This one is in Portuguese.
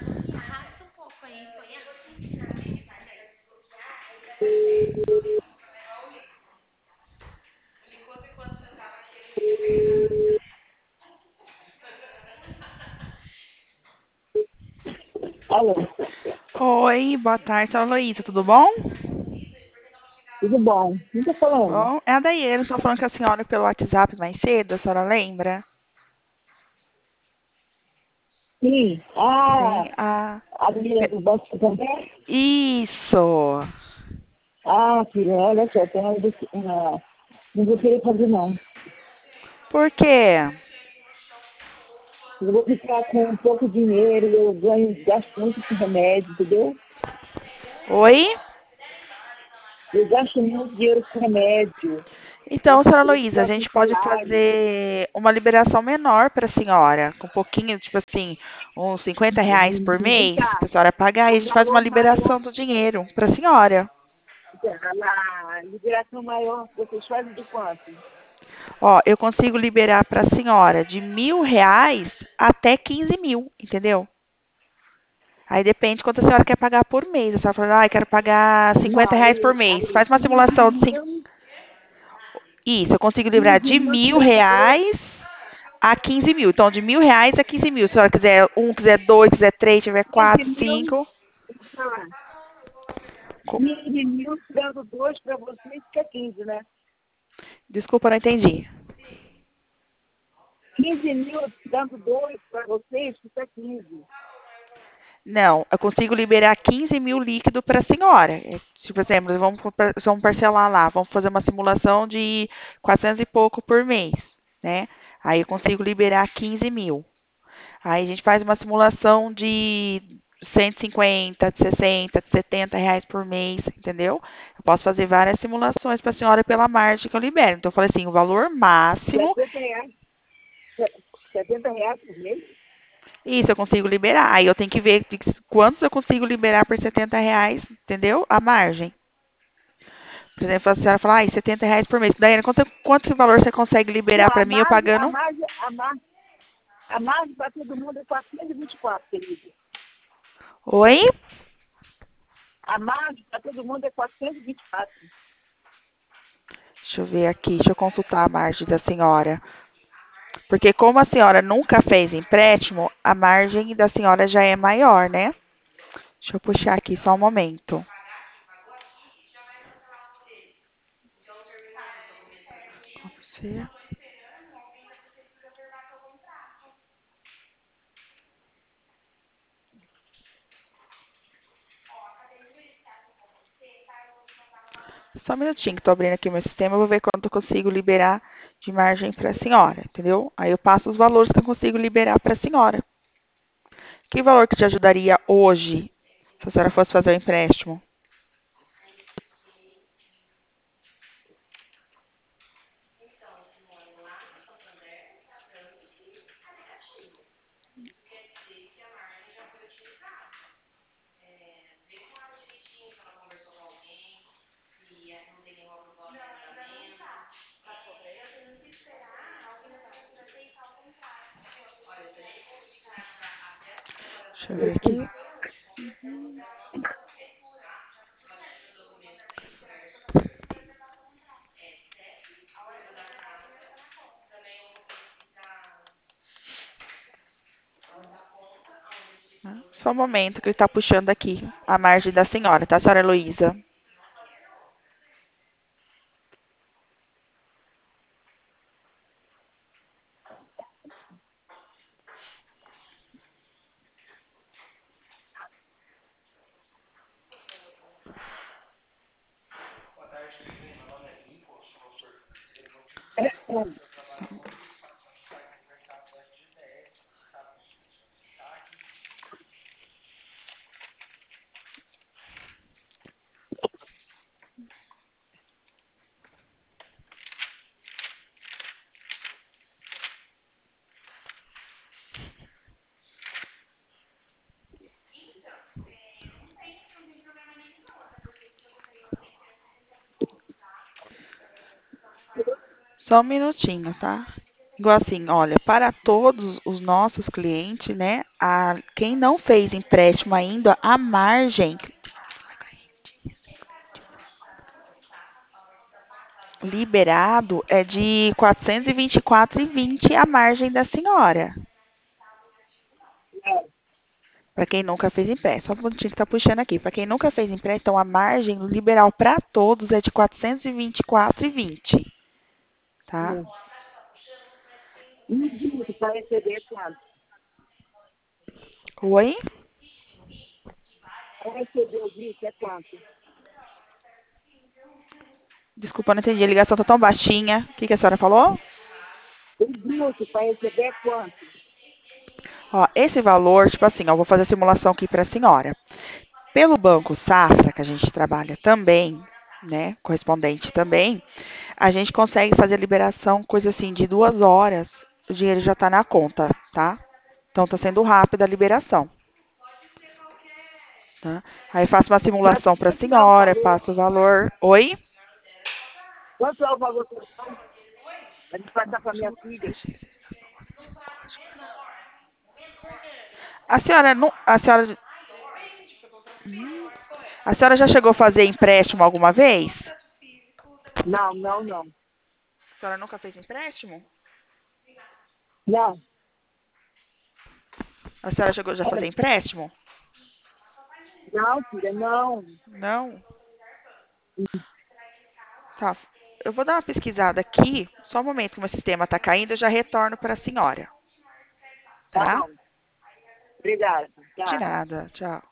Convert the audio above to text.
Arrasta um pouco aí, põe a... Alô, Oi, boa tarde, senhora Heloísa, tudo bom? tudo bom? Quem tá falando? Bom, é a Daiane, estou falando com a senhora pelo WhatsApp mais cedo, a senhora lembra? Sim. Sim, A menina do Banco Santander? Isso. Filha, olha só, não vou querer fazer não. Por quê? Eu vou ficar com pouco dinheiro, eu gasto muito com remédio, entendeu? Oi? Eu gasto muito dinheiro com remédio. Então, senhora Eu Heloísa, a ficar com gente pode salário. fazer uma liberação menor para a senhora, com um pouquinho, tipo assim, uns R$ 50 por Vem mês, cá, para a senhora pagar, e o a gente faz uma valor maior, liberação do dinheiro para a senhora. a liberação maior, vocês fazem de quanto? Ó, eu consigo liberar para a senhora de R$ 1.000 até 15.000, entendeu? Aí depende quanto a senhora quer pagar por mês. A senhora fala, quero pagar R$ 50 Não, por mês. aí Faz uma 15 simulação de cinco. mil, Isso, eu consigo liberar 15 de mil mil tirando dois. reais a 15.000. Então, de R$ 1.000 a 15.000. Se a senhora quiser um, quiser dois, quiser três, tiver 15 quatro, mil, cinco. ah, Co- 15 mil, dando dois para vocês, fica 15, né? Desculpa, não entendi. 15 mil, dando dois para vocês, fica 15. Não, eu consigo liberar 15.000 líquido para a senhora. Tipo, por exemplo, vamos parcelar lá, vamos fazer uma simulação de 400 e pouco por mês, né? Aí eu consigo liberar 15.000. Aí a gente faz uma simulação de 150, de 60, de R$ 70 por mês, entendeu? Eu posso fazer várias simulações para a senhora pela margem que eu libero. Então, eu falei assim, o valor máximo, 70 reais, 70 reais por mês? isso eu consigo liberar. Aí eu tenho que ver quantos eu consigo liberar por R$ 70, entendeu? A margem. Por exemplo, a senhora fala, R$ 70 por mês. Daí, quanto esse valor você consegue Não, liberar para mim eu pagando? a margem para todo mundo é 424, querido. Oi? A margem para todo mundo é 424. Deixa eu ver aqui, deixa eu consultar a margem da senhora. Porque como a senhora nunca fez empréstimo, a margem da senhora já é maior, né? Deixa eu puxar aqui só um momento. Você- Só um minutinho que estou abrindo aqui o meu sistema, eu vou ver quanto eu consigo liberar de margem para a senhora, entendeu? Aí eu passo os valores que eu consigo liberar para a senhora. Que valor que te ajudaria hoje, se a senhora fosse fazer o empréstimo? Deixa eu ver aqui. Só um momento que ele está puxando aqui a margem da senhora, tá, senhora Heloísa? Só um minutinho, tá? Igual assim, olha, para todos os nossos clientes, né, quem não fez empréstimo ainda, a margem liberado é de 424,20 a margem da senhora. É, Para quem nunca fez empréstimo. Só um minutinho que está puxando aqui. Para quem nunca fez empréstimo, então a margem liberal para todos é de 424,20, tá? é. E o bruto para receber quanto? Oi? Para receber o bruto é quanto? Desculpa, não entendi. A ligação tá tão baixinha. O que que a senhora falou? O bruto para receber é quanto? Ó, esse valor, tipo assim, ó, eu vou fazer a simulação aqui para a senhora. Pelo Banco Safra, que a gente trabalha também, né, correspondente também, a gente consegue fazer a liberação, coisa assim, de 2 horas, o dinheiro já está na conta, tá? Então está sendo rápida a liberação, tá? Aí faço uma Mas simulação para a quanto é o senhora, valor? passo o valor. Oi? Quanto é o valor total? Para me passar para minha filha? A senhora não, a senhora já chegou a fazer empréstimo alguma vez? Não, não, não. A senhora nunca fez empréstimo? Não. A senhora chegou já a fazer empréstimo? Não, filha, não. Não. Tá. Eu vou dar uma pesquisada aqui. Só um momento que o meu sistema está caindo, eu já retorno para a senhora. Tá Tá? bom. Obrigada. De Tá. nada. Tchau.